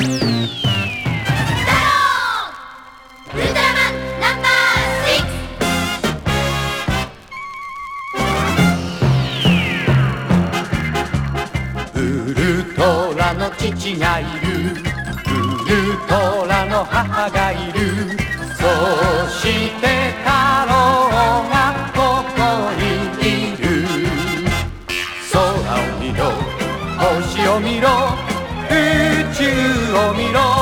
ウルトラマンナンバー6。 ウルトラの父がいる、ウルトラの母がいる、そして太郎がここにいる。空を見ろ、星を見ろ、宇宙を見ろ、